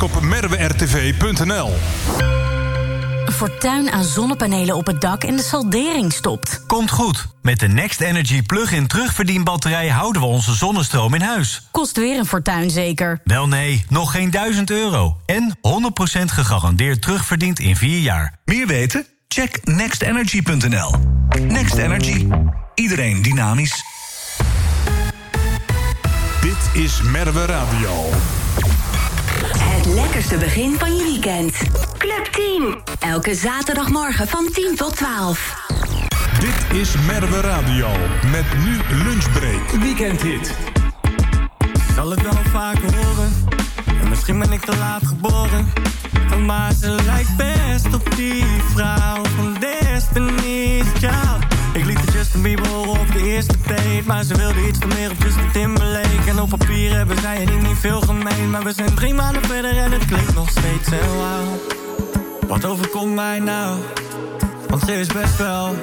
op merwertv.nl. Fortuin aan zonnepanelen op het dak en de saldering stopt. Komt goed. Met de Next Energy plug-in terugverdienbatterij houden we onze zonnestroom in huis. Kost weer een fortuin zeker? Wel nee, nog geen €1000. En 100% gegarandeerd terugverdiend in 4 jaar. Meer weten? Check nextenergy.nl. Next Energy. Iedereen dynamisch. Dit is Merwe Radio. Het lekkerste begin van je weekend. Club 10. Elke zaterdagmorgen van 10 tot 12. Dit is Merwe Radio. Met nu Lunchbreak. Weekendhit. Zal het wel vaker horen. En misschien ben ik te laat geboren. Maar ze lijkt best op die vrouw van Destiny's Child. Ik liet de Justin Bieber horen op de eerste date. Maar ze wilde iets meer op Justin Timberlake. En op papier hebben zij en ik niet veel gemeen. Maar we zijn 3 maanden verder en het klinkt nog steeds heel wauw. Wat overkomt mij nou? Want ze is best wel...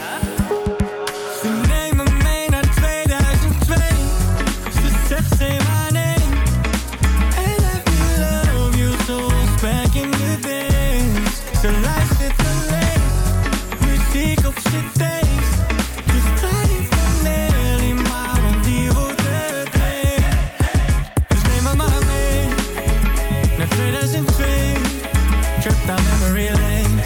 Ze neemt me mee naar 2002. Ze zegt say my name. And I feel love you so back in the days. Ze luistert alleen. Muziek op cd. Down memory lane.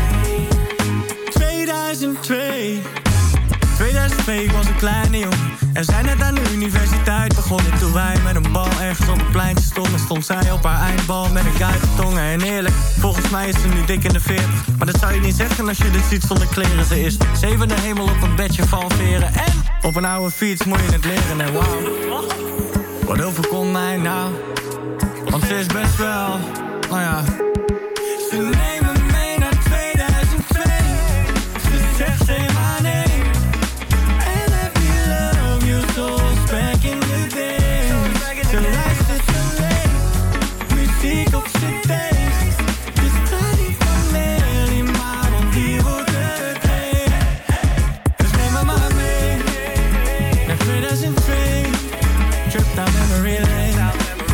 2002, ik was een kleine jongen. En zij net aan de universiteit begonnen. Toen wij met een bal ergens op het pleintje stonden, stond zij op haar eindbal met een guitartongen. En eerlijk, volgens mij is ze nu dik in de 40. Maar dat zou je niet zeggen als je dit ziet zonder kleren. Ze is 7e hemel op een bedje van veren. En op een oude fiets moet je het leren. En wauw, wat overkomt mij nou? Want ze is best wel, nou ja... Ze neemt me mee naar 2002. Ze zegt say my name. And I feel love you so back in the days. Ze luistert alleen. Muziek op cd's. Dus ga niet van Nelly, maar want hier wordt het heen. Dus neem me maar mee naar 2002. Trip down memory lane.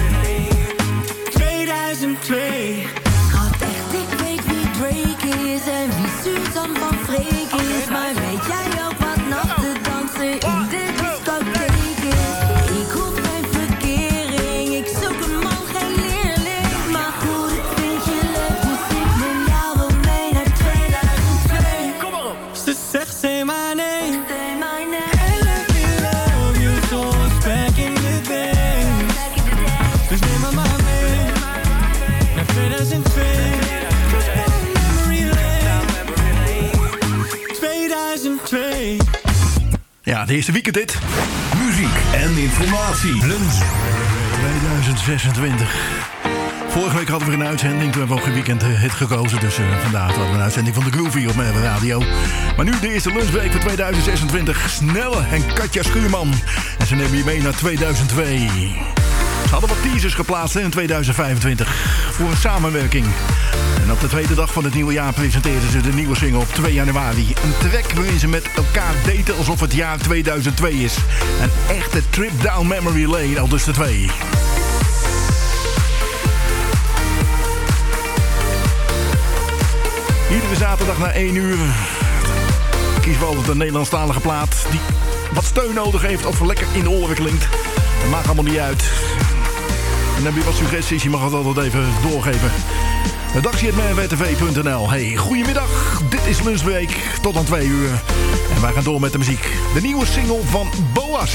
2002. En wie Suzanne van Freek is. Maar weet jij ook wat nachten dansen in de discotheek is? Ik hoef geen verkering, ik zoek een man, geen leerling. Maar goed, ik vind je leuk, dus ik neem jou wel mee naar 2002. Kom maar op! Ze zegt say my name. Say my name. And let me love you so back in the days. Dus neem me maar mee naar 2002. Ja, de eerste weekendhit. Muziek en informatie. Lunch 2026. Vorige week hadden we een uitzending. Toen hebben we ook een weekendhit gekozen. Dus vandaag hadden we een uitzending van de Groovy op mijn radio. Maar nu de eerste lunchweek van 2026. Snelle en Katja Schuurman. En ze nemen je mee naar 2002. Ze hadden wat teasers geplaatst in 2025 voor een samenwerking. En op de tweede dag van het nieuwe jaar presenteerden ze de nieuwe single op 2 januari. Een track waarin ze met elkaar daten alsof het jaar 2002 is. Een echte trip down memory lane, al dus de 2. Iedere zaterdag na 1 uur kiezen we altijd een Nederlandstalige plaat die wat steun nodig heeft of lekker in de oren klinkt. Dat maakt allemaal niet uit. En heb je wat suggesties, je mag het altijd even doorgeven. redactie@merwtv.nl. Hey, goedemiddag. Dit is Lunchbreak. Tot aan 2 uur. En wij gaan door met de muziek. De nieuwe single van Boas.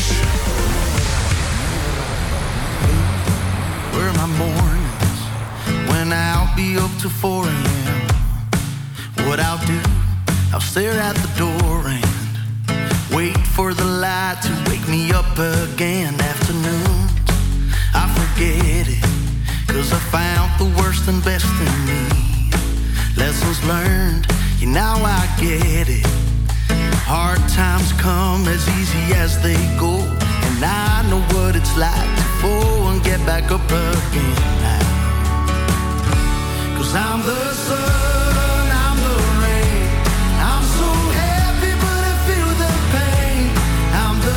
Where my mornings when I'll be up to 4 a.m. What I'll do, I'll stare at the door and wait for the light to wake me up again. Afternoons, I forget it, 'cause I found the worst and best in me. Lessons learned, now I get it. Hard times come as easy as they go, and I know what it's like to fall and get back up again now. 'Cause I'm the sun, I'm the rain, I'm so happy but I feel the pain. I'm the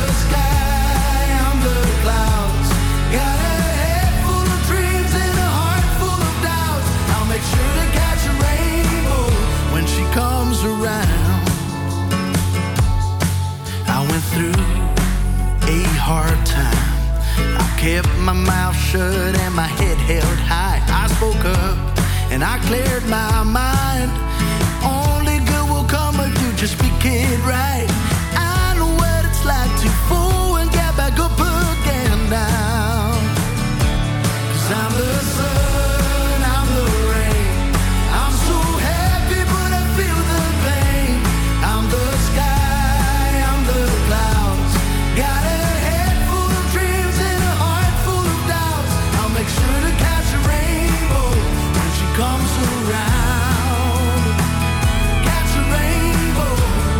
sky, I'm the clouds, got a head full of dreams and a heart full my mouth shut and my head held high. I spoke up and I cleared my mind. Only good will come if you just speak it right. I know what it's like to fall and get back up again now. 'Cause I'm the sun, I'm the rain. I'm so happy but I feel the pain. I'm the sky, I'm the clouds. Got a head full of dreams and a heart full of doubts. I'll make sure to catch a rainbow when she comes around. Catch a rainbow.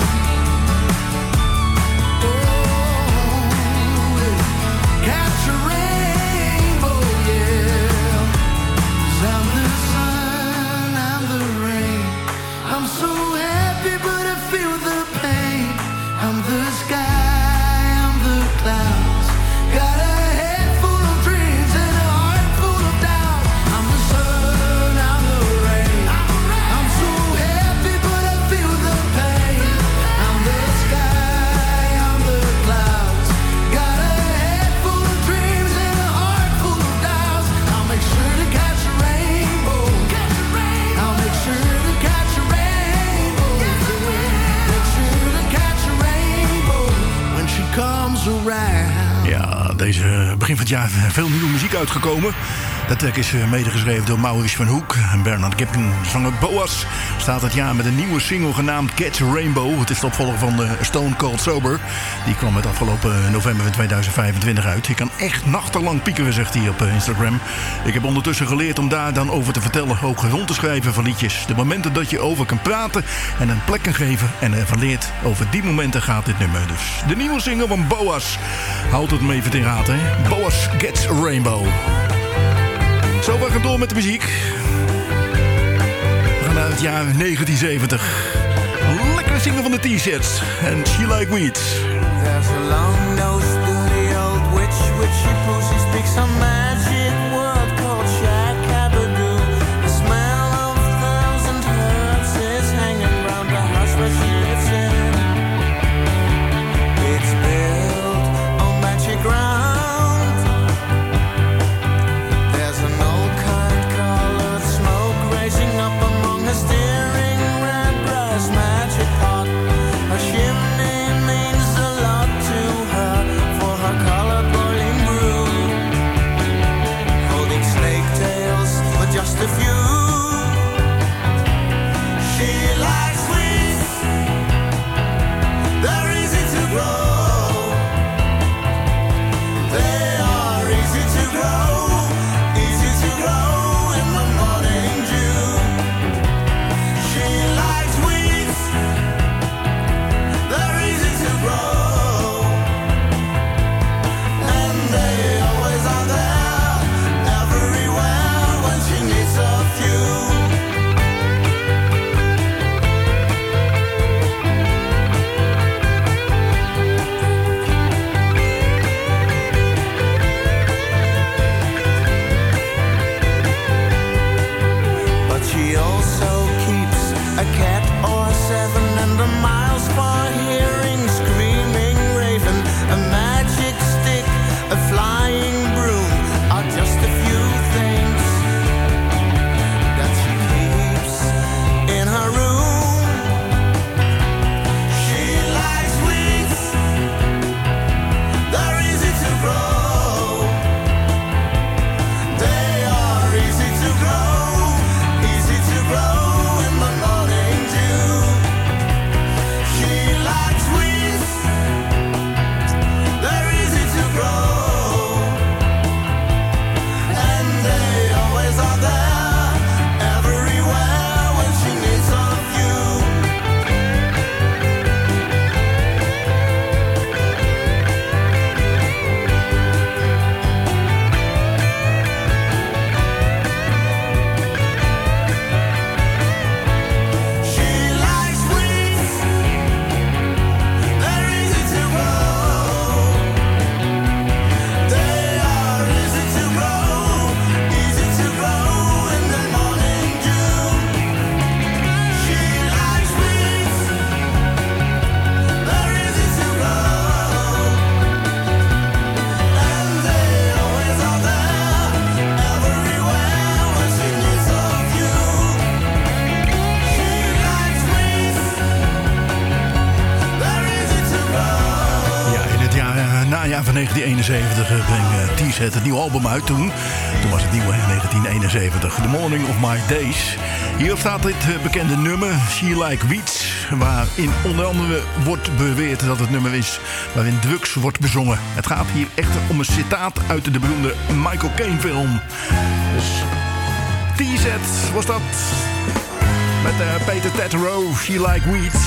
Oh, yeah. Catch a rainbow, yeah. 'Cause I'm the sun, I'm the rain. I'm so happy but I feel the pain. I'm the sky, I'm the clouds. Got a head full of dreams and a heart full of doubt. I'm the sun, I'm the rain. I'm so happy but I feel the pain. I'm the sky, I'm the clouds. Got a head full of dreams and a heart full of doubts. I'll make sure to catch a rainbow. I'll make sure to catch a rainbow. Make sure to catch a rainbow when she comes around. Ja, deze begin van het jaar veel nieuwe muziek uitgekomen. Dat track is medegeschreven door Maurice van Hoek. En Bernard Gibbon, zanger Boas, staat het jaar met een nieuwe single genaamd Catch a Rainbow. Het is de opvolger van Stone Cold Sober. Die kwam het afgelopen november van 2025 uit. Je kan echt nachtenlang piekeren, zegt hij op Instagram. Ik heb ondertussen geleerd om daar dan over te vertellen. Ook rond te schrijven van liedjes. De momenten dat je over kan praten en een plek kan geven. En ervan leert, over die momenten gaat dit nummer. Dus de nieuwe single van Boas. Houd het me even in gaten. Hè? Boas Gets a Rainbow. Zo, we gaan door met de muziek. We gaan naar het jaar 1970. Lekkere single van de T-Sets. En She Like Weeds. There's a long-nosed dirty old witch she pushes speaks some magic word called Shakabadoo. The smell of 1,000 herbs is hanging round the house where she lives in. It's built on magic ground. There's an old kind colored smoke raising up among the steering red brass magic pot. A chimney means a lot to her for her colored boiling brew. Holding snake tails with just a few. She likes weeds. They're easy to grow. They are easy to grow. Easy to grow in the morning dew. She likes weeds. They're easy to grow, and they always are there, everywhere when she needs a few. 1971 brengt T-Set het nieuwe album uit. Toen was het nieuwe, 1971. The Morning of My Days. Hier staat dit bekende nummer, She Like Weeds, waarin onder andere wordt beweerd dat het nummer is waarin drugs wordt bezongen. Het gaat hier echter om een citaat uit de beroemde Michael Caine film. Dus T-Set was dat met Peter Tatterow, She Like Weeds.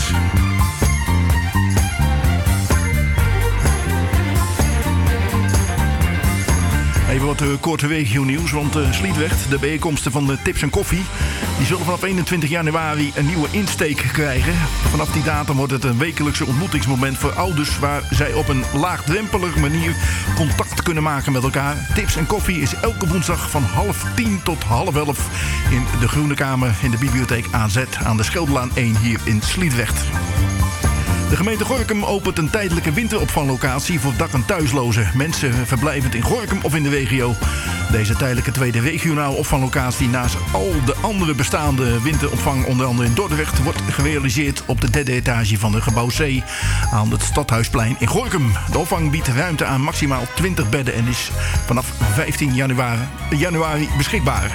Even wat korte regio-nieuws, want Sliedrecht, de bijeenkomsten van de Tips en Koffie, die zullen vanaf 21 januari een nieuwe insteek krijgen. Vanaf die datum wordt het een wekelijkse ontmoetingsmoment voor ouders, waar zij op een laagdrempelige manier contact kunnen maken met elkaar. Tips en Koffie is elke woensdag van 9:30 tot 10:30 in de Groene Kamer in de bibliotheek AZ aan de Scheldelaan 1 hier in Sliedrecht. De gemeente Gorinchem opent een tijdelijke winteropvanglocatie voor dak- en thuislozen. Mensen verblijvend in Gorinchem of in de regio. Deze tijdelijke tweede regionale opvanglocatie naast al de andere bestaande winteropvang, onder andere in Dordrecht, wordt gerealiseerd op de derde etage van de gebouw C aan het Stadhuisplein in Gorinchem. De opvang biedt ruimte aan maximaal 20 bedden en is vanaf 15 januari beschikbaar.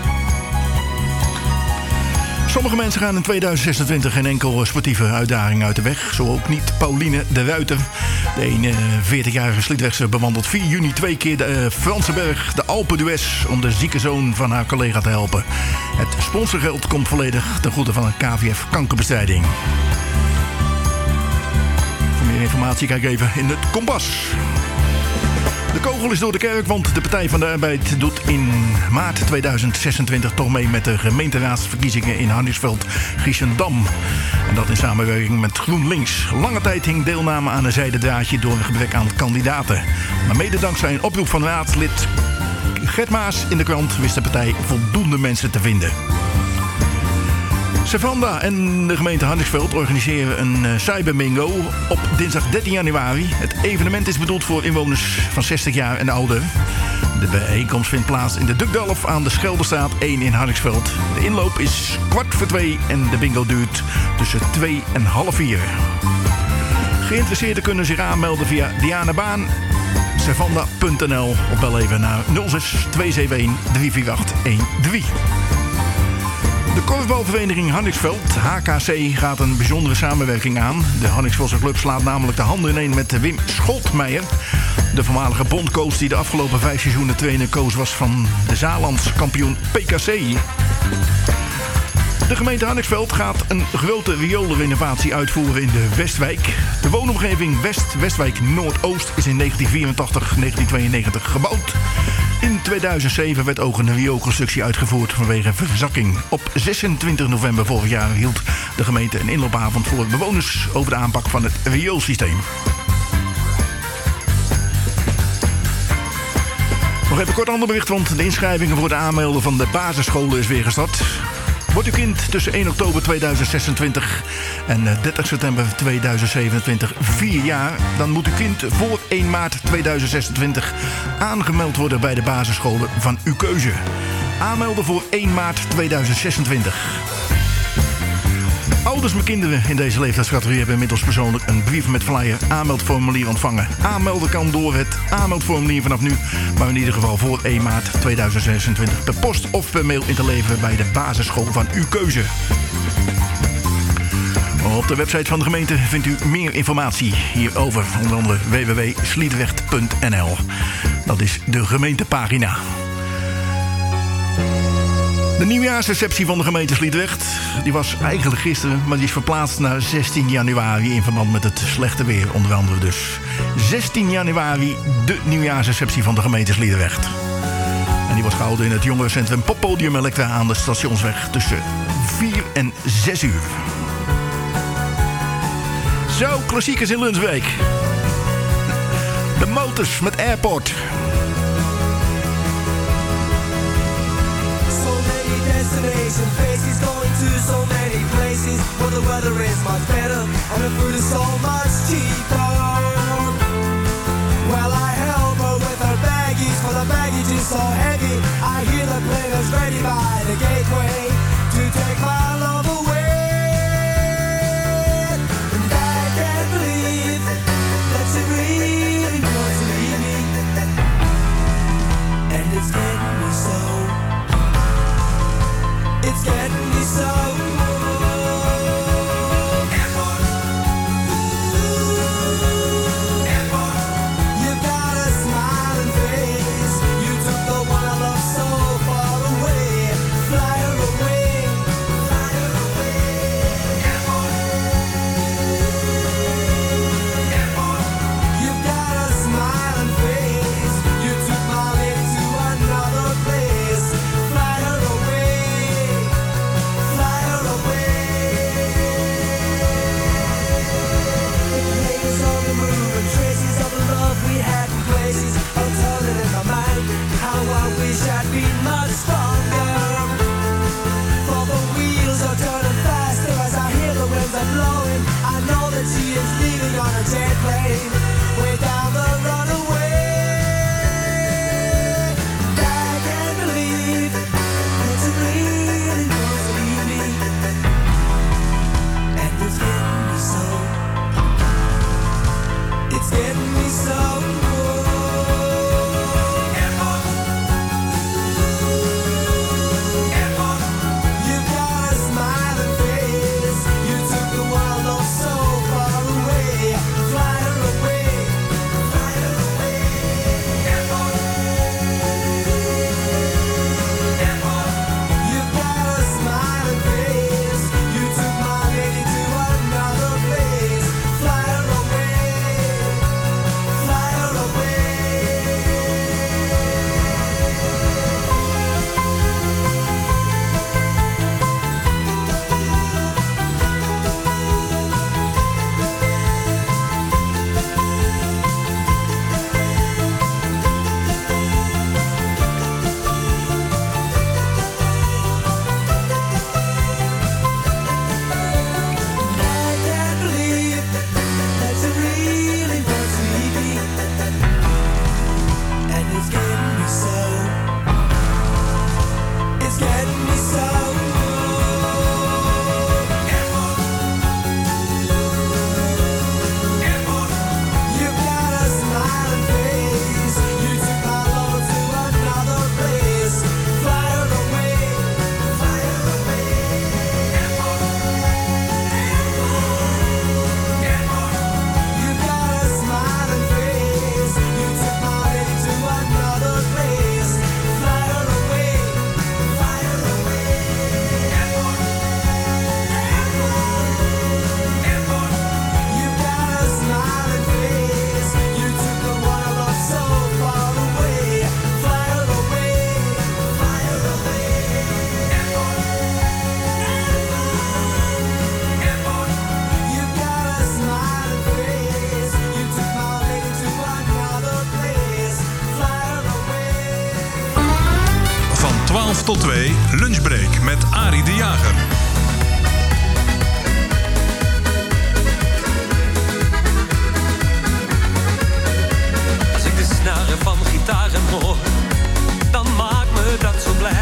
Sommige mensen gaan in 2026 geen enkel sportieve uitdaging uit de weg. Zo ook niet Pauline de Ruiter. De 41-jarige Sliedrechtse bewandelt 4 juni 2 keer de Franse berg, de Alpe d'Huez, om de zieke zoon van haar collega te helpen. Het sponsorgeld komt volledig ten goede van een KVF kankerbestrijding. Voor meer informatie kijk even in het Kompas. De kogel is door de kerk, want de Partij van de Arbeid doet in maart 2026 toch mee met de gemeenteraadsverkiezingen in Hardingsveld-Giessendam. En dat in samenwerking met GroenLinks. Lange tijd hing deelname aan een zijden draadje door een gebrek aan kandidaten. Maar mede dankzij een oproep van raadslid Gert Maas in de krant wist de partij voldoende mensen te vinden. Savanda en de gemeente Hardingsveld organiseren een cyberbingo op dinsdag 13 januari. Het evenement is bedoeld voor inwoners van 60 jaar en ouder. De bijeenkomst vindt plaats in de Dukdalf aan de Scheldestraat 1 in Hardingsveld. De inloop is 2:15 en de bingo duurt tussen 2 en half 4. Geïnteresseerden kunnen zich aanmelden via Diana Baan, savanda.nl of bel even naar 06 271 34813. De korfbalvereniging Hardingsveld, HKC, gaat een bijzondere samenwerking aan. De Hardingsveldse club slaat namelijk de handen ineen met Wim Scholtmeijer, de voormalige bondcoach die de afgelopen 5 seizoenen trainer-coach was van de Zaarlands kampioen PKC. De gemeente Hardingsveld gaat een grote rioolrenovatie uitvoeren in de Westwijk. De woonomgeving Westwijk Noordoost is in 1994-1992 gebouwd. In 2007 werd ook een rioolconstructie uitgevoerd vanwege verzakking. Op 26 november vorig jaar hield de gemeente een inloopavond voor bewoners over de aanpak van het rioolsysteem. Nog even kort ander bericht, want de inschrijvingen voor de aanmelden van de basisscholen is weer gestart. Wordt uw kind tussen 1 oktober 2026 en 30 september 2027 4 jaar... dan moet uw kind voor 1 maart 2026 aangemeld worden bij de basisscholen van uw keuze. Aanmelden voor 1 maart 2026. Ouders met kinderen in deze leeftijdscategorie hebben inmiddels persoonlijk een brief met flyer aanmeldformulier ontvangen. Aanmelden kan door het aanmeldformulier vanaf nu, maar in ieder geval voor 1 maart 2026 per post of per mail in te leveren bij de basisschool van uw keuze. Op de website van de gemeente vindt u meer informatie hierover, onder andere www.sliedrecht.nl. Dat is de gemeentepagina. De nieuwjaarsreceptie van de gemeente Sliedrecht die was eigenlijk gisteren, maar die is verplaatst naar 16 januari in verband met het slechte weer, onder andere dus. 16 januari, de nieuwjaarsreceptie van de gemeente Sliedrecht. En die wordt gehouden in het jongerencentrum Poppodium Elektra aan de Stationsweg tussen 4 en 6 uur. Zo, klassiekers in Lunsbeek. De Motors met Airport. Destination faces going to so many places where the weather is much better and the food is so much cheaper. Well, I help her with her baggies, for the baggage is so heavy. I hear the players ready by the gateway to take my love away. And I can't believe that she really wants to leave. Lunchbreak met Arie de Jager. Als ik de snaren van gitaren hoor, dan maakt me dat zo blij.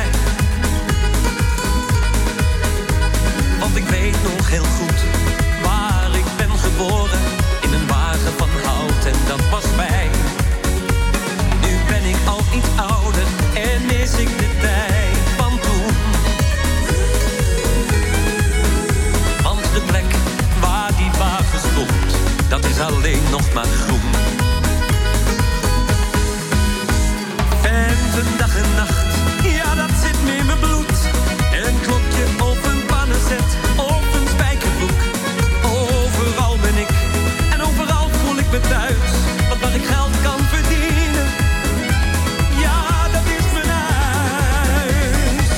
Want ik weet nog heel goed waar ik ben geboren. In een wagen van hout en dat was mij. Nu ben ik al iets ouder en mis ik de tijd van toen. Want de plek waar die wagen stond, dat is alleen nog maar groen. Venten dag en nacht, ja dat zit me in mijn bloed. Een klokje op een pannenzet, op een spijkerbroek. Overal ben ik en overal voel ik me thuis. Want waar ik geld kan verdienen, ja dat is mijn huis.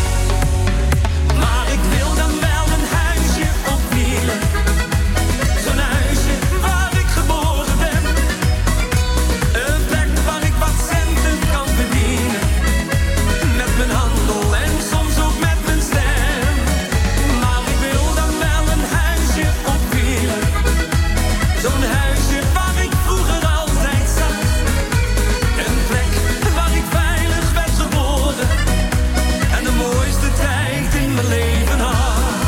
Maar ik wil dan wel een huisje op wielen. Zo'n huisje waar ik geboren ben. Een plek waar ik wat centen kan verdienen. Met mijn handel en soms ook met mijn stem. Maar ik wil dan wel een huisje op wielen. Zo'n huisje waar ik vroeger altijd zat. Een plek waar ik veilig werd geboren. En de mooiste tijd in mijn leven had.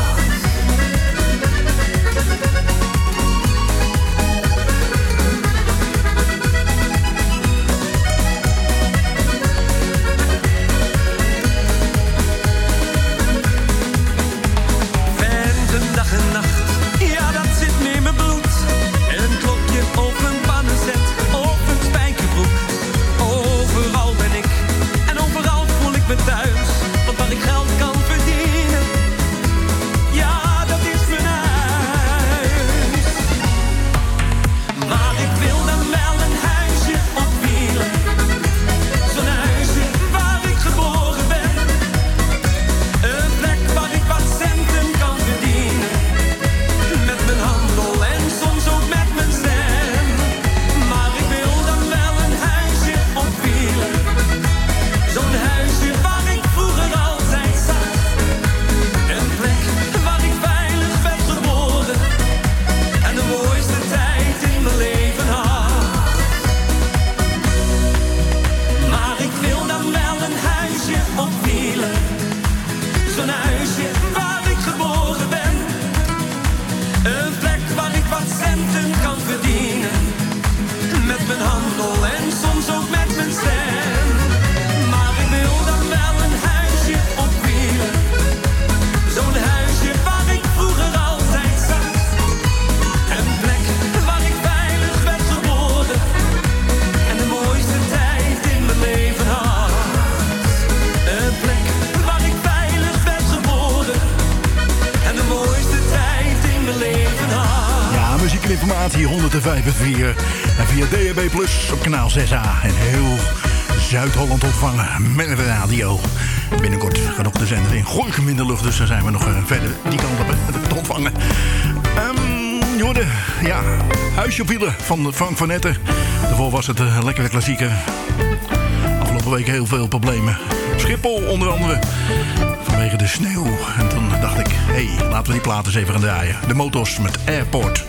Venten dag en nacht, ja dat zit me in mijn bloed. Een klokje op een pannenzet, op een spijkerbroek. Overal ben ik en overal voel ik me thuis. Want waar ik geld kan verdienen, ja dat is mijn huis. Maar ik wil dan wel een huisje op wielen. Zo'n huisje waar ik geboren ben. Een plek waar ik wat centen kan verdienen. Met mijn handel en soms ook met mijn stem. Maar ik wil dan wel een huisje op wielen. Zo'n huisje waar ik vroeger altijd zat. Een plek waar ik veilig werd geboren. En de mooiste tijd in mijn leven had. Maar ik wil dan wel een huisje op wielen. Zo'n huisje waar ik geboren ben. Een plek waar ik wat centen kan verdienen. Met mijn handel en soms ook met mijn stem. Maar ik wil dan wel een huisje op wielen. Zo'n huisje waar ik vroeger altijd zat. Een plek waar ik veilig werd geboren. En de mooiste tijd in mijn leven had. Een plek waar ik veilig werd geboren. En de mooiste tijd in mijn leven had. Ja, muziek en informatie 105.4 en via DAB+ op kanaal 6A en heel Zuid-Holland ontvangen met de radio. Binnenkort gaat ook de zender in Gooichem in de lucht, dus dan zijn we nog verder die kant op te ontvangen. Jorden, ja, huisje op wielen van Frank van Etten. Daarvoor was het een lekkere klassieker. Afgelopen week heel veel problemen. Schiphol onder andere, vanwege de sneeuw. En toen dacht ik, hé, laten we die platen eens even gaan draaien. De Motors met Airport.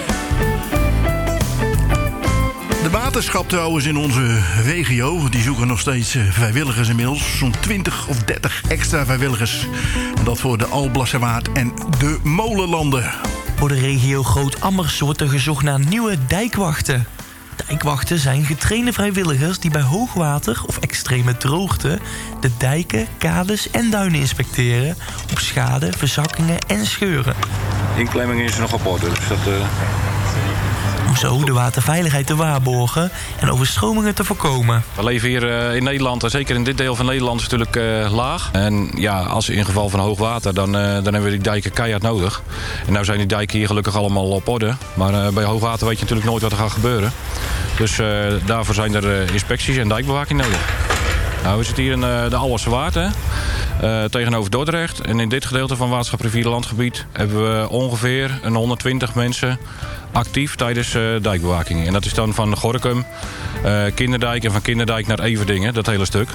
De waterschap trouwens in onze regio, die zoeken nog steeds vrijwilligers inmiddels. Zo'n 20 of 30 extra vrijwilligers. En dat voor de Alblasserwaard en de Molenlanden. Voor de regio Groot-Ammers wordt er gezocht naar nieuwe dijkwachten. Dijkwachten zijn getrainde vrijwilligers die bij hoogwater of extreme droogte de dijken, kades en duinen inspecteren op schade, verzakkingen en scheuren. Inklemming is nog op orde, dus dat... Om zo de waterveiligheid te waarborgen en overstromingen te voorkomen. We leven hier in Nederland, en zeker in dit deel van Nederland, is natuurlijk laag. En ja, als in geval van hoog water, dan hebben we die dijken keihard nodig. En nou zijn die dijken hier gelukkig allemaal op orde. Maar bij hoog water weet je natuurlijk nooit wat er gaat gebeuren. Dus daarvoor zijn er inspecties en dijkbewaking nodig. Nou, we zitten hier in de Alblasserwaard, tegenover Dordrecht. En in dit gedeelte van Waterschap Rivierenlandgebied hebben we ongeveer een 120 mensen actief tijdens dijkbewaking. En dat is dan van Gorinchem, Kinderdijk en van Kinderdijk naar Everdingen, dat hele stuk.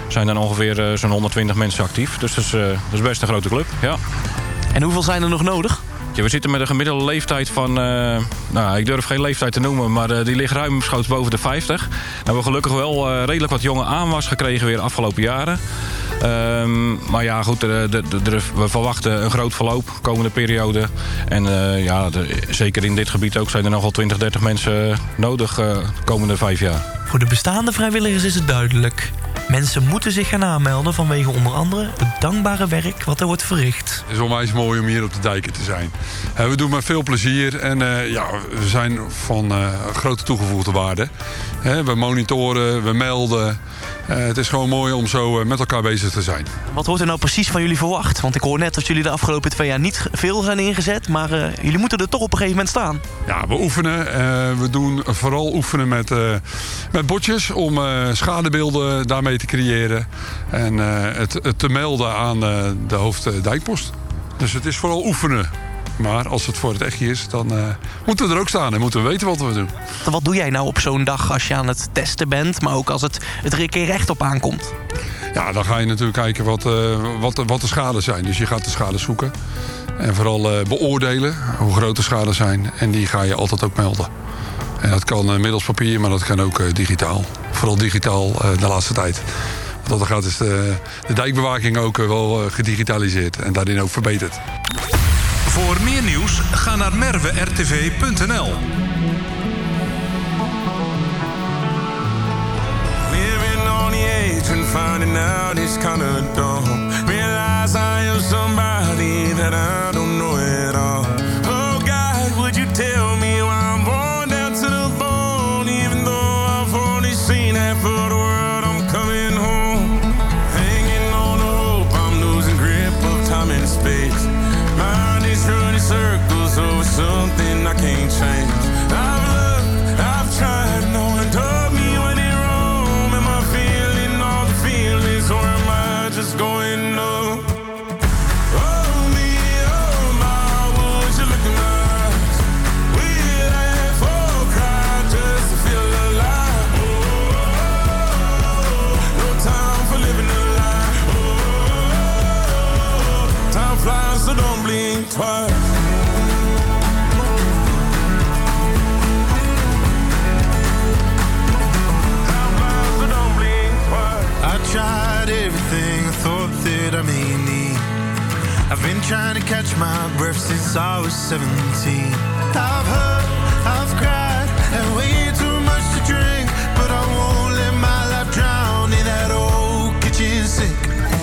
zijn dan ongeveer zo'n 120 mensen actief. Dus dat is best een grote club, ja. En hoeveel zijn er nog nodig? Ja, we zitten met een gemiddelde leeftijd van... ik durf geen leeftijd te noemen, maar die ligt ruimschoots boven de 50. Nou, we hebben gelukkig wel redelijk wat jonge aanwas gekregen weer de afgelopen jaren. Maar ja, goed, we verwachten een groot verloop komende periode. En zeker in dit gebied ook zijn er nogal 20, 30 mensen nodig de komende 5 jaar. Voor de bestaande vrijwilligers is het duidelijk. Mensen moeten zich gaan aanmelden vanwege onder andere het dankbare werk wat er wordt verricht. Het is onwijs mooi om hier op de dijken te zijn. We doen met veel plezier en we zijn van grote toegevoegde waarde. We monitoren, we melden. Het is gewoon mooi om zo met elkaar bezig te zijn. Wat wordt er nou precies van jullie verwacht? Want ik hoor net dat jullie de afgelopen 2 jaar niet veel zijn ingezet, maar jullie moeten er toch op een gegeven moment staan. Ja, we oefenen. We doen vooral oefenen met botjes om schadebeelden daarmee te creëren. En het te melden aan de hoofddijkpost. Dus het is vooral oefenen. Maar als het voor het echtje is, dan moeten we er ook staan en moeten we weten wat we doen. Wat doe jij nou op zo'n dag als je aan het testen bent, maar ook als het er een keer recht op aankomt? Ja, dan ga je natuurlijk kijken wat de schades zijn. Dus je gaat de schades zoeken. En vooral beoordelen hoe groot de schades zijn. En die ga je altijd ook melden. En dat kan middels papier, maar dat kan ook digitaal. Vooral digitaal de laatste tijd. Wat dat gaat is de dijkbewaking ook wel gedigitaliseerd. En daarin ook verbeterd. Voor meer nieuws, ga naar merwertv.nl. Living on the edge and finding out it's kinda dumb. Realize I am somebody that I don't know at all. Oh God, would you tell me why I'm born down to the bone? Even though I've only seen half of the world, I'm coming home. Hanging on the hope, I'm losing grip of time and space. Mind is running circles over something I can't change. I've looked, I've tried, no one told me when in Rome. Am I feeling all the feelings, or am I just going numb? Oh me, oh my, would you look in my eyes? We laugh or cry just to feel alive. Oh, no time for living a lie. Oh, time flies, so don't blink twice. I tried everything I thought that I may need. I've been trying to catch my breath since I was 17. I've hurt, I've cried, and way too much to drink. But I won't let my life drown in that old kitchen sink.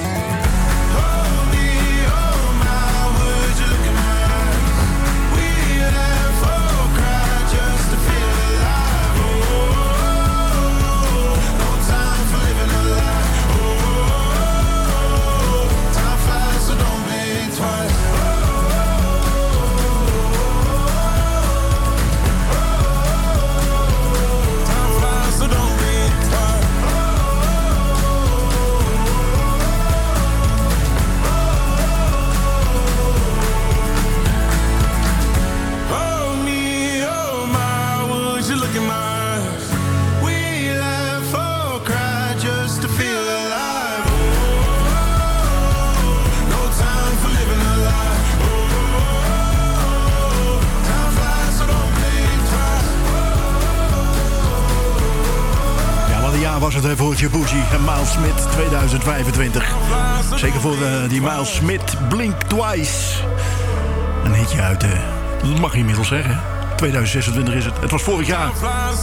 Was het voor Jabuzi en Miles Smith 2025. Zeker voor die Miles Smith, Blink Twice. Een hitje uit, dat mag je inmiddels zeggen. 2026 is het. Het was vorig jaar.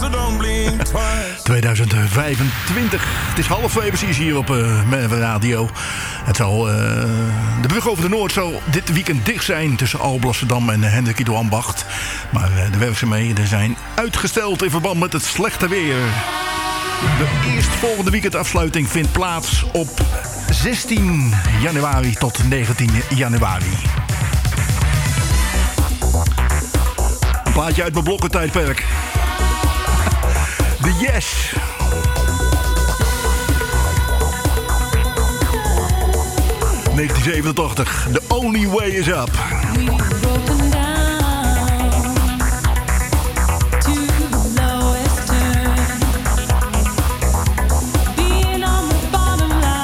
2025. Het is 1:30 precies hier op Merwe Radio. Het zal, de brug over de Noord zal dit weekend dicht zijn tussen Alblasserdam en Hendrikido Ambacht. Maar de werkzaamheden zijn uitgesteld in verband met het slechte weer. De eerstvolgende weekendafsluiting vindt plaats op 16 januari tot 19 januari. Een plaatje uit mijn blokkentijdperk. The Yes. ...1987. The Only Way Is Up. Being on the bottom line.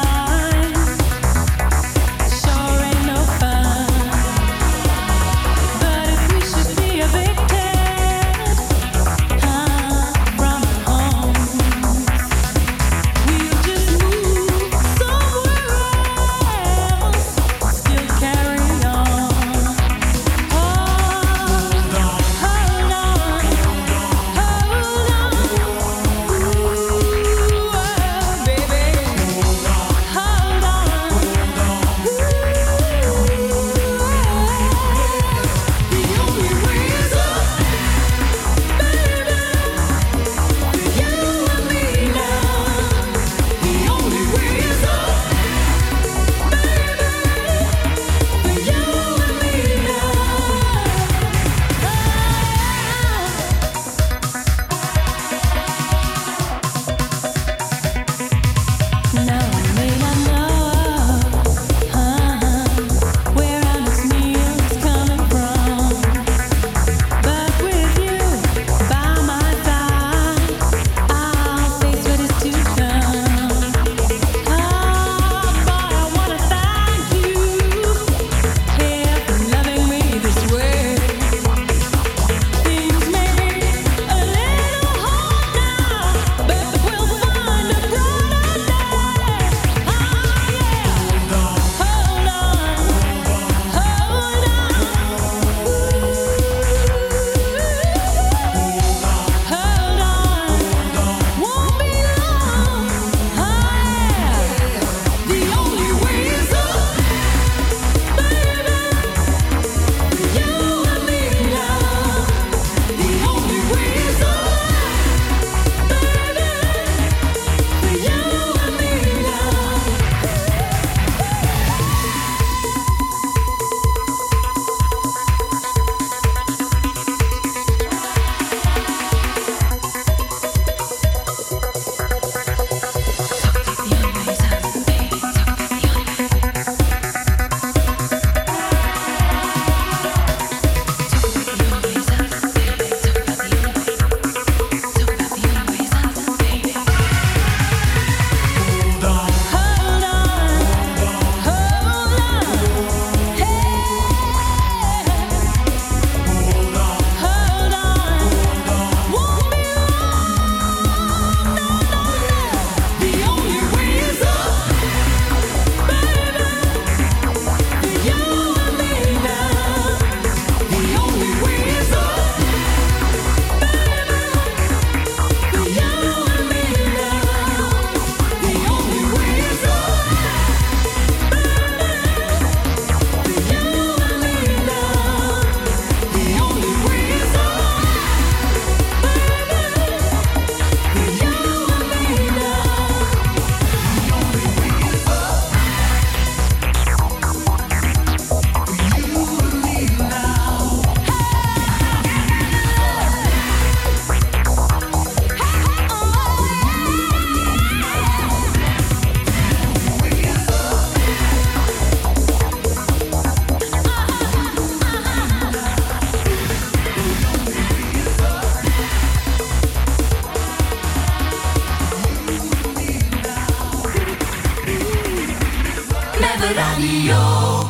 Radio.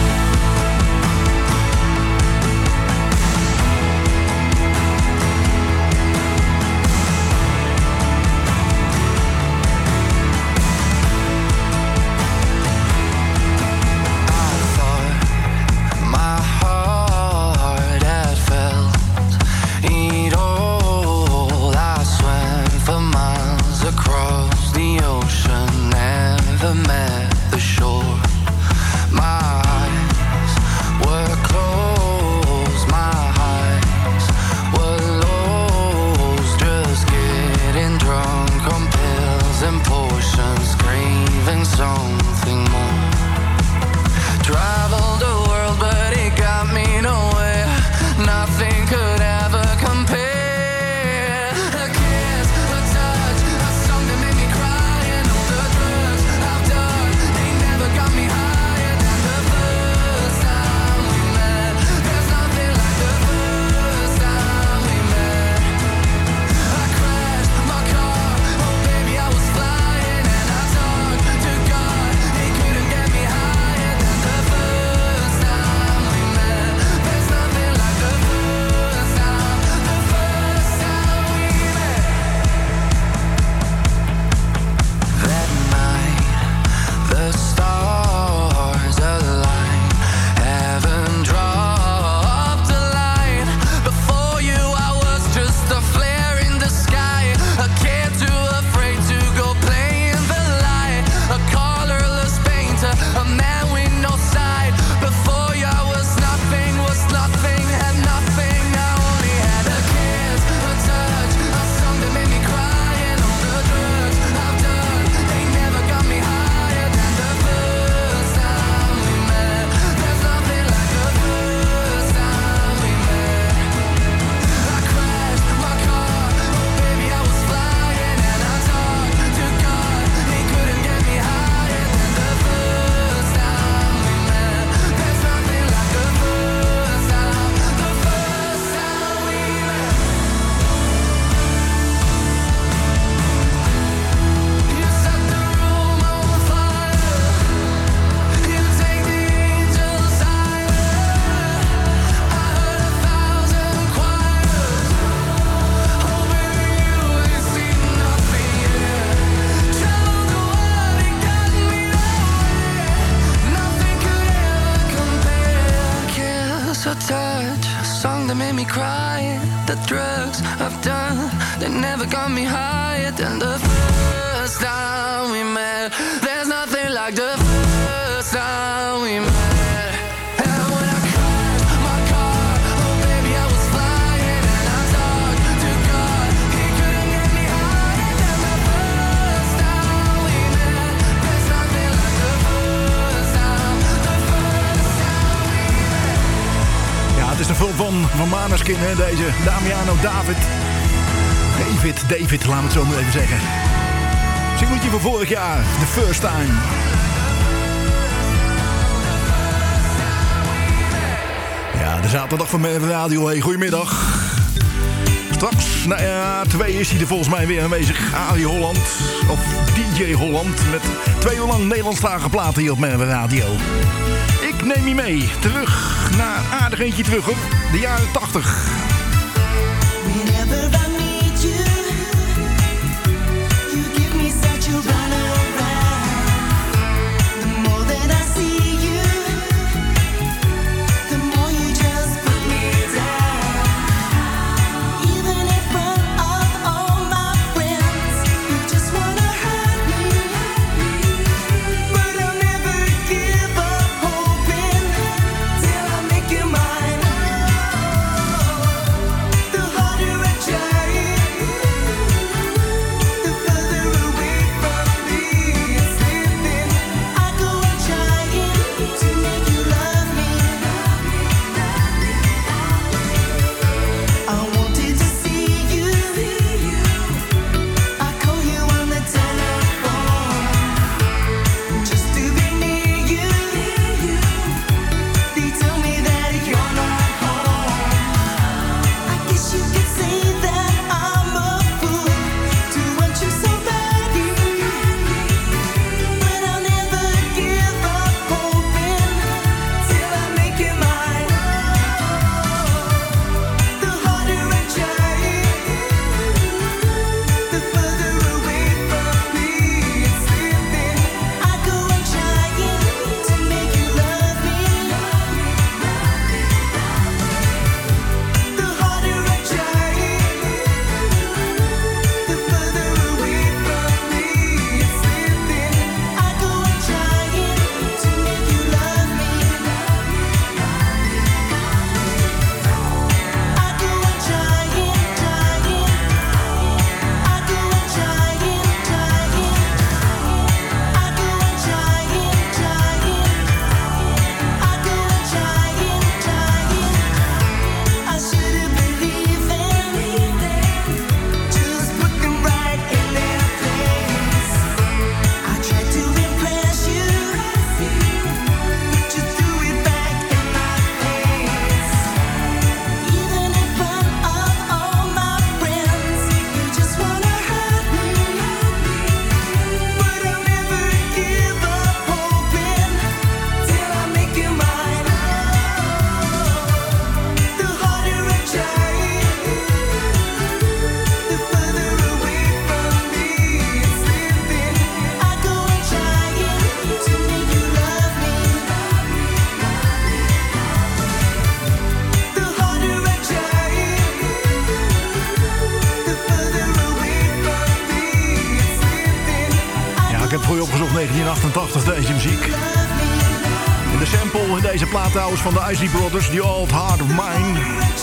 Van Maneskin, hè, deze Damiano David, laat me het zo maar even zeggen. Singeltje van vorig jaar, The First Time. Ja, de zaterdag van Merwe Radio, hey, goedemiddag. Straks, nou ja, 2 is hij er volgens mij weer aanwezig. Ali Holland, of DJ Holland, met 2 uur lang Nederlandstalige platen hier op Merwe Radio. Ik neem je mee, terug naar aardig eentje terug, hoor. De jaren 80. Whenever I meet you, you give me such a runaround. The more that I see you, the more you just put me down. Even in front of all my friends, you just wanna hurt me. But I'll never give up hoping till I make you mine. opgezocht, 1988, deze muziek. In de sample in deze plaat trouwens van de Isley Brothers, The Old Heart of Mine.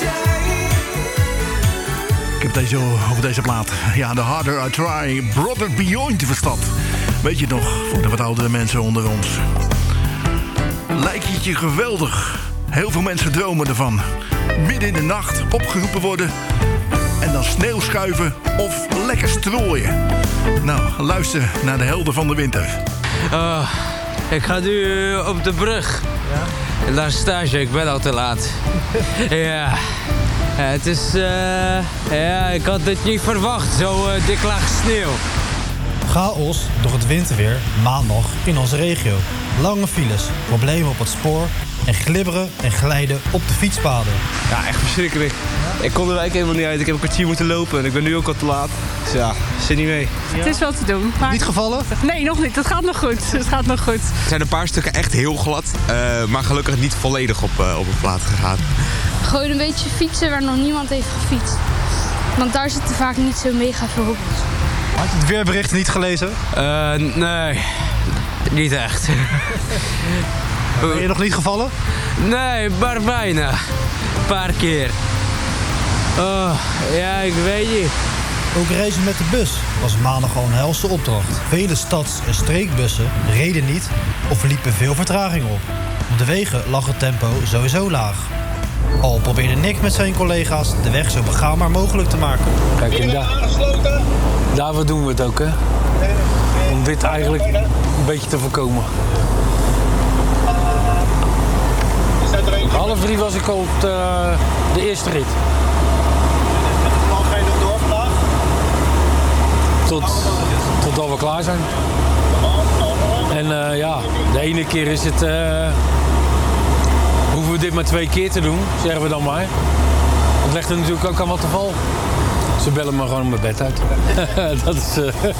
Ik heb over deze plaat. Ja, The Harder I Try, Brother Beyond was dat. Weet je het nog, voor de wat oudere mensen onder ons. Lijkt het je geweldig? Heel veel mensen dromen ervan. Midden in de nacht opgeroepen worden en dan sneeuw schuiven of lekker strooien. Nou, luister naar de helden van de winter. Ik ga nu op de brug. Ja? En daar stage, ik ben al te laat. Ja. Het is... ja, ik had dit niet verwacht, zo dik laag sneeuw. Chaos door het winterweer maandag in onze regio. Lange files, problemen op het spoor en glibberen en glijden op de fietspaden. Ja, echt verschrikkelijk. Ja? Ik kon de wijk helemaal niet uit. Ik heb een kwartier moeten lopen en ik ben nu ook al te laat. Dus ja, zit niet mee. Ja. Het is wel te doen. Maar... Niet gevallen? Nee, nog niet. Het gaat nog goed. Het gaat nog goed. Er zijn een paar stukken echt heel glad, maar gelukkig niet volledig op een plaat gegaan. Gewoon een beetje fietsen waar nog niemand heeft gefietst. Want daar zitten vaak niet zo mega veel hobbels. Had je het weerbericht niet gelezen? Nee, niet echt. Ben je nog niet gevallen? Nee, maar bijna. Een paar keer. Oh, ja, ik weet niet. Ook reizen met de bus was maandag al een helse opdracht. Vele stads- en streekbussen reden niet of liepen veel vertraging op. Op de wegen lag het tempo sowieso laag. Al probeerde Nick met zijn collega's de weg zo begaanbaar mogelijk te maken. Kijk, en daarvoor doen we het ook, hè? Om dit eigenlijk een beetje te voorkomen. 2:30 was ik al op de eerste rit. Met het plan ga je nog door vandaag? Totdat we klaar zijn. En ja, de ene keer is het... hoeven we dit maar 2 keer te doen, zeggen we dan maar. Het legt er natuurlijk ook aan wat te val. Ze bellen me gewoon mijn bed uit. Dat is...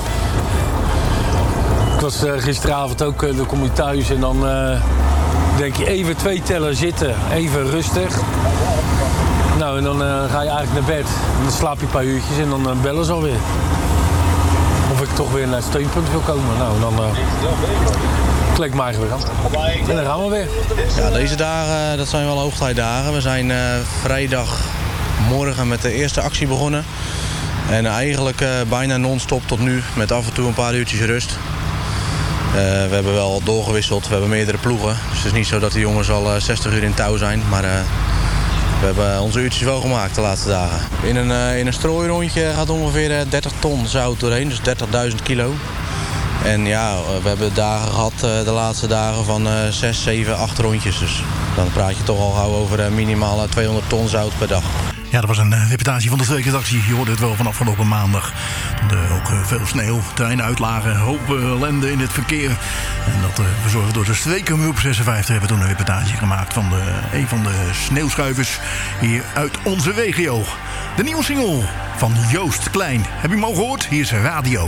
Ik was gisteravond ook, dan kom je thuis en dan denk je even 2 tellen zitten, even rustig. Nou, en dan ga je eigenlijk naar bed. En dan slaap je een paar uurtjes en dan bellen ze alweer. Of ik toch weer naar het steunpunt wil komen. Nou, dan kleed ik me eigenlijk weer aan. En dan gaan we weer. Ja, deze dagen, dat zijn wel hoogtijdagen. We zijn vrijdagmorgen met de eerste actie begonnen. En eigenlijk bijna non-stop tot nu, met af en toe een paar uurtjes rust. We hebben wel doorgewisseld, we hebben meerdere ploegen. Dus het is niet zo dat de jongens al 60 uur in touw zijn. Maar we hebben onze uurtjes wel gemaakt de laatste dagen. In een strooirondje gaat ongeveer 30 ton zout doorheen, dus 30.000 kilo. En ja, we hebben dagen gehad de laatste dagen van 6, 7, 8 rondjes. Dus dan praat je toch al gauw over minimaal 200 ton zout per dag. Ja, dat was een reportage van de strekersactie. Je hoorde het wel van afgelopen maandag. Ook veel sneeuw, treinen uitlagen, hoop ellende in het verkeer. En dat verzorgd door de streekomroep 56 hebben toen een reportage gemaakt van een van de sneeuwschuivers hier uit onze regio. De nieuwe single van Joost Klein. Heb je hem al gehoord? Hier is Radio.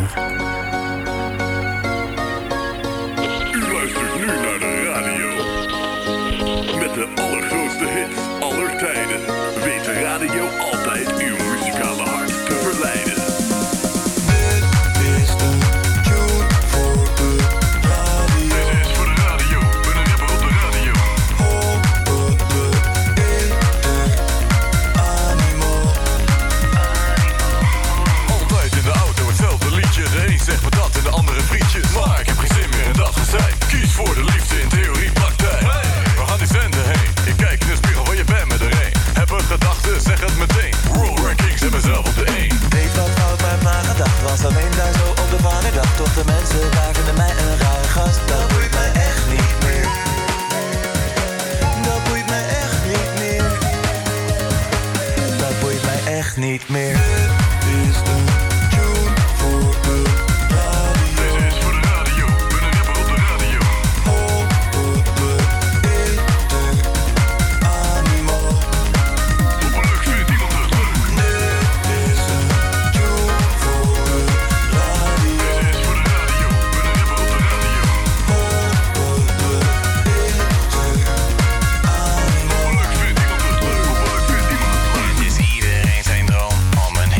U luistert nu naar de radio. Met de allergrootste hits aller tijden. Weet de radio altijd uw muzikale hart te verleiden. Dit is de tune voor de radio. Dit is voor de radio, ben een rapper op de radio. Hopen we in de animo. Altijd in de auto hetzelfde liedje. De een zegt me dat en de andere vriendjes. Maar ik heb geen zin meer in dat gezeik. Kies voor de liefde in theorie, praktijk. We gaan die zender heen. Ik kijk in de spiegel waar je bent met de een. Heb een gedachte, zeg het meteen. World Rankings en mezelf op de 1. Weet wat fout met mijn gedacht. Was alleen daar zo op de vanmiddag. Toch de mensen gaven mij een rare gast. Dat boeit mij echt niet meer. Dat boeit mij echt niet meer. Dat boeit mij echt niet meer. Dit is de tune voor de radio. Dit is voor de radio, ben een rapper op de radio. Hopen we in de animo. Hopelijk vindt iemand het leuk. Dit is de tune voor de radio. Dit is voor de radio, ben een rapper op de radio. Hopen we in de animo. Hopelijk vindt iemand het leuk. Hopelijk vindt iemand het leuk. Het is iedereen zijn droom om een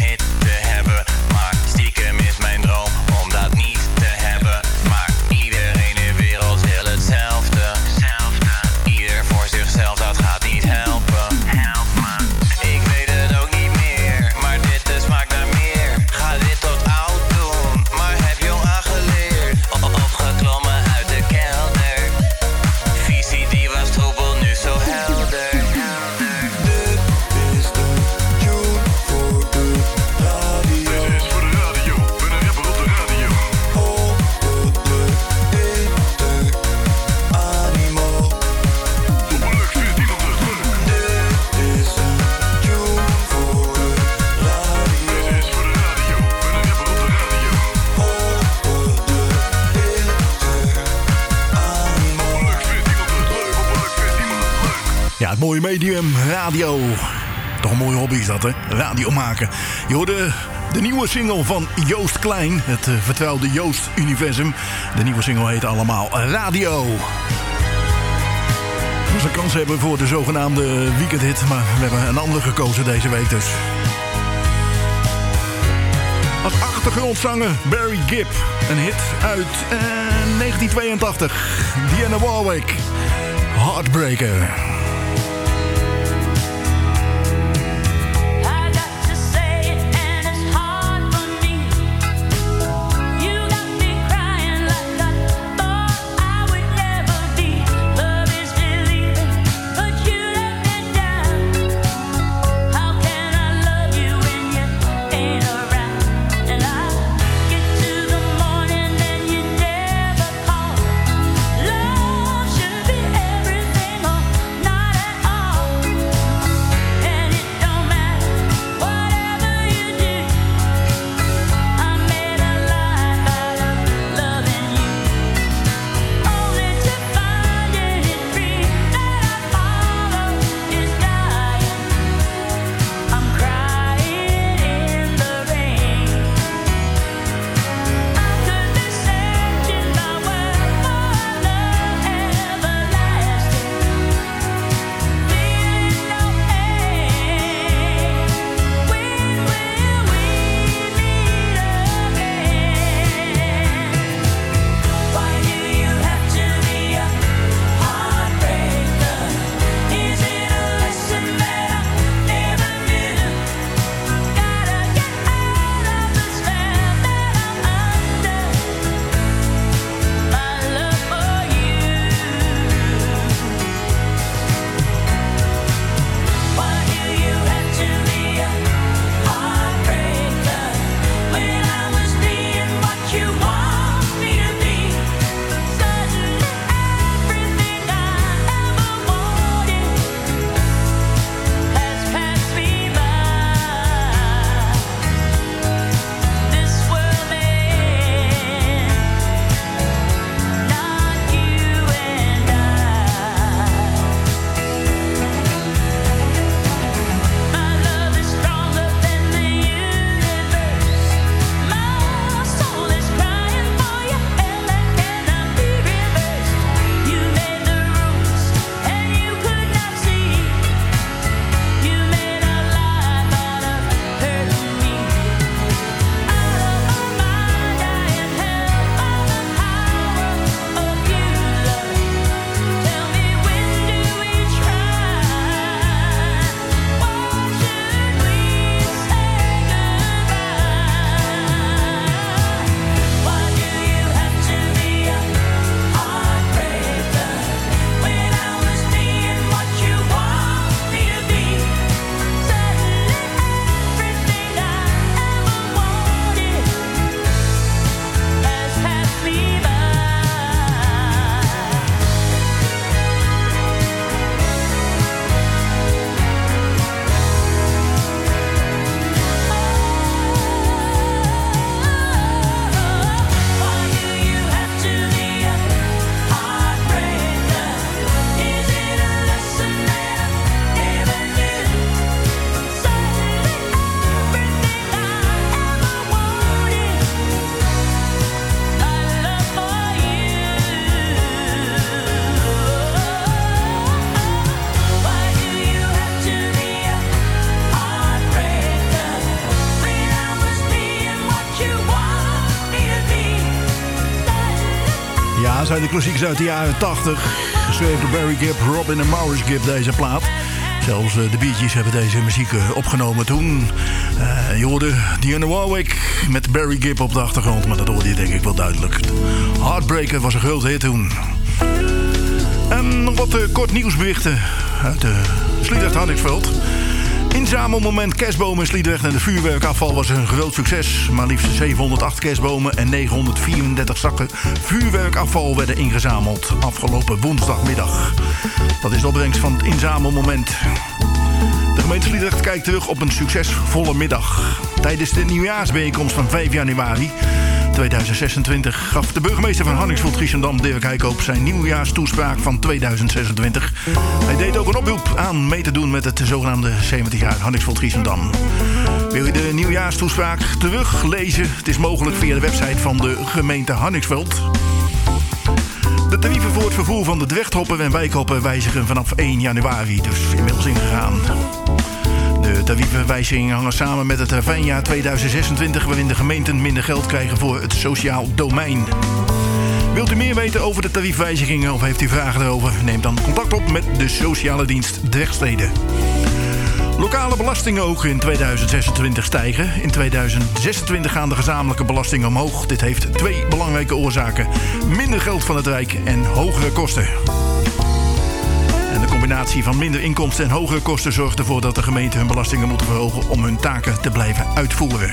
Ja, het mooie medium, radio. Toch een mooie hobby is dat, hè? Radio maken. Je hoorde de nieuwe single van Joost Klein. Het vertrouwde Joost-universum. De nieuwe single heet allemaal Radio. We een kans hebben voor de zogenaamde weekendhit. Maar we hebben een andere gekozen deze week dus. Als achtergrondzanger Barry Gibb. Een hit uit 1982. Dionne Warwick. Heartbreaker. Ja, zijn de klassiekers uit de jaren 80. Geschreven door Barry Gibb, Robin en Maurice Gibb, deze plaat. Zelfs de Bee Gees hebben deze muziek opgenomen toen. Je hoorde Dionne Warwick met Barry Gibb op de achtergrond. Maar dat hoorde je denk ik wel duidelijk. Heartbreaker was een grote hit toen. En nog wat kort nieuwsberichten uit Sliedrecht-Hardingsveld. Inzamelmoment kerstbomen in Sliedrecht en de vuurwerkafval was een groot succes. Maar liefst 708 kerstbomen en 934 zakken vuurwerkafval werden ingezameld afgelopen woensdagmiddag. Dat is de opbrengst van het inzamelmoment. De gemeente Sliedrecht kijkt terug op een succesvolle middag. Tijdens de nieuwjaarsbijeenkomst van 5 januari 2026 gaf de burgemeester van Harningsveld-Giessendam, Dirk Heikoop, zijn nieuwjaarstoespraak van 2026. Hij deed ook een oproep aan mee te doen met het zogenaamde 70 jaar Harningsveld-Giessendam. Wil je de nieuwjaarstoespraak teruglezen? Het is mogelijk via de website van de gemeente Harningsveld. De tarieven voor het vervoer van de dwerghoppen en wijkhoppen wijzigen vanaf 1 januari, dus inmiddels ingegaan. De tarievenwijzigingen hangen samen met het ravijnjaar 2026... waarin de gemeenten minder geld krijgen voor het sociaal domein. Wilt u meer weten over de tariefwijzigingen of heeft u vragen erover? Neem dan contact op met de sociale dienst Dwergstede. Lokale belastingen ook in 2026 stijgen. In 2026 gaan de gezamenlijke belastingen omhoog. Dit heeft 2 belangrijke oorzaken. Minder geld van het Rijk en hogere kosten. En de combinatie van minder inkomsten en hogere kosten zorgt ervoor dat de gemeenten hun belastingen moeten verhogen om hun taken te blijven uitvoeren.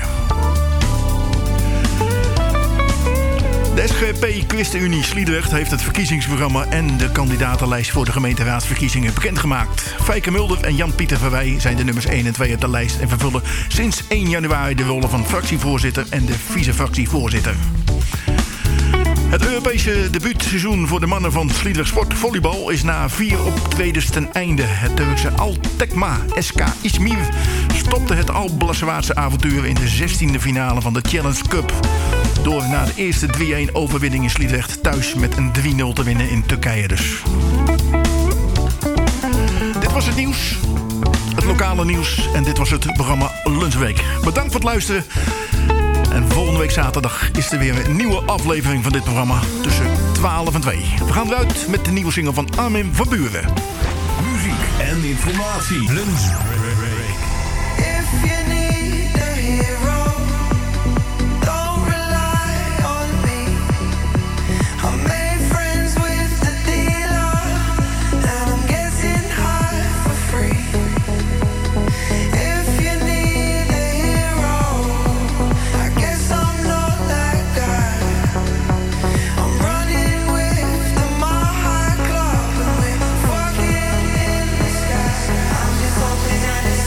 De SGP ChristenUnie Sliedrecht heeft het verkiezingsprogramma en de kandidatenlijst voor de gemeenteraadsverkiezingen bekendgemaakt. Fijke Mulder en Jan-Pieter Verwij zijn de nummers 1 en 2 op de lijst en vervullen sinds 1 januari de rollen van fractievoorzitter en de vice-fractievoorzitter. Het Europese debuutseizoen voor de mannen van Sliedrecht Sport Volleybal is na 4 optredens ten einde. Het Turkse Al-Tekma SK Izmir stopte het Al-Blaswaardse avontuur in de 16e finale van de Challenge Cup door na de eerste 3-1 overwinning in Sliedrecht thuis met een 3-0 te winnen in Turkije dus. Dit was het nieuws, het lokale nieuws en dit was het programma Lunchweek. Bedankt voor het luisteren. En volgende week zaterdag is er weer een nieuwe aflevering van dit programma tussen 12 en 2. We gaan eruit met de nieuwe single van Armin van Buuren. Muziek en informatie. Lunchbreak. If you need a hero, don't rely on me. I made friends with the dealer, and I'm getting high for free. If you need a hero, I guess I'm not that guy. I'm running with the Mile Club, and we're fucking in the sky. I'm just hoping that it's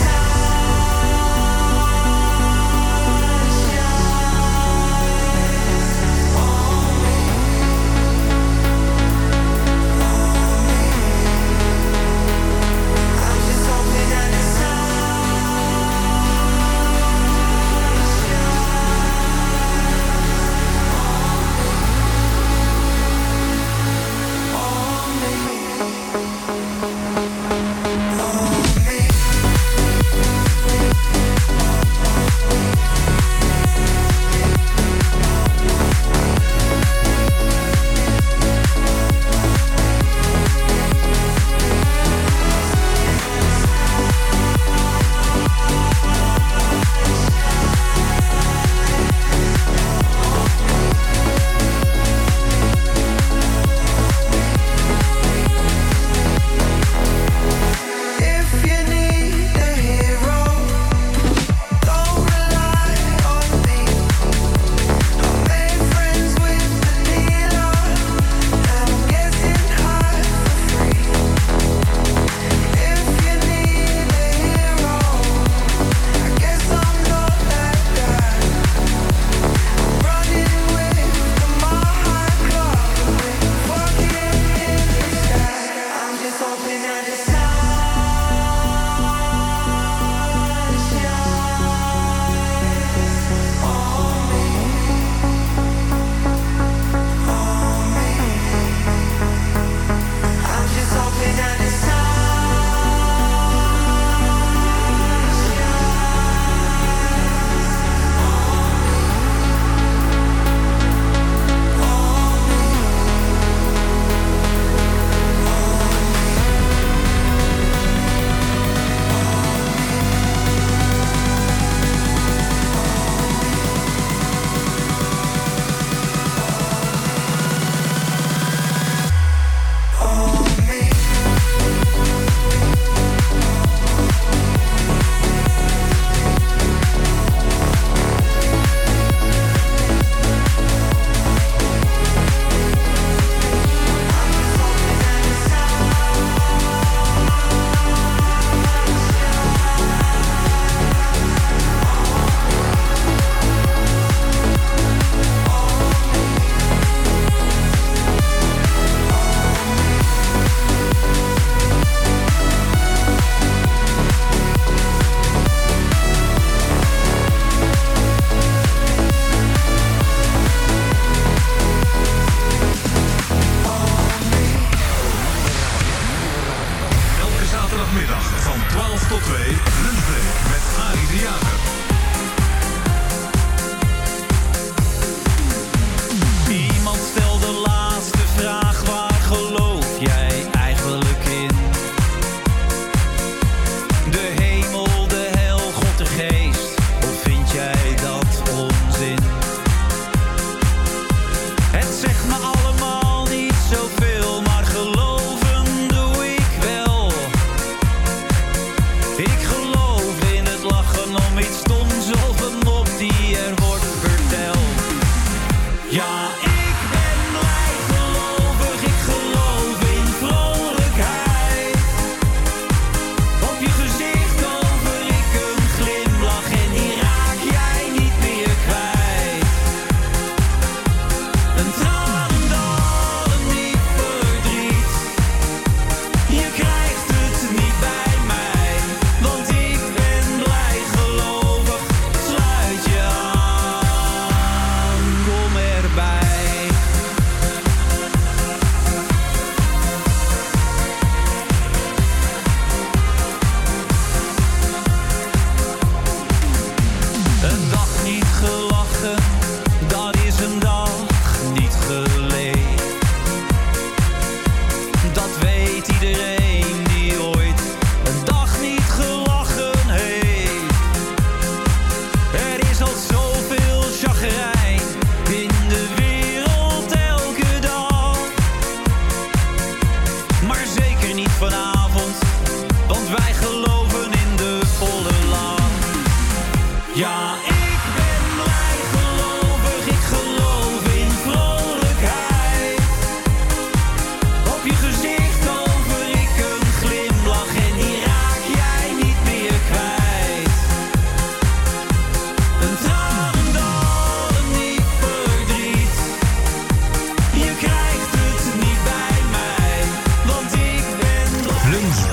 Zaterdagmiddag van 12 tot 2, lunchbreak met Arie de Jager.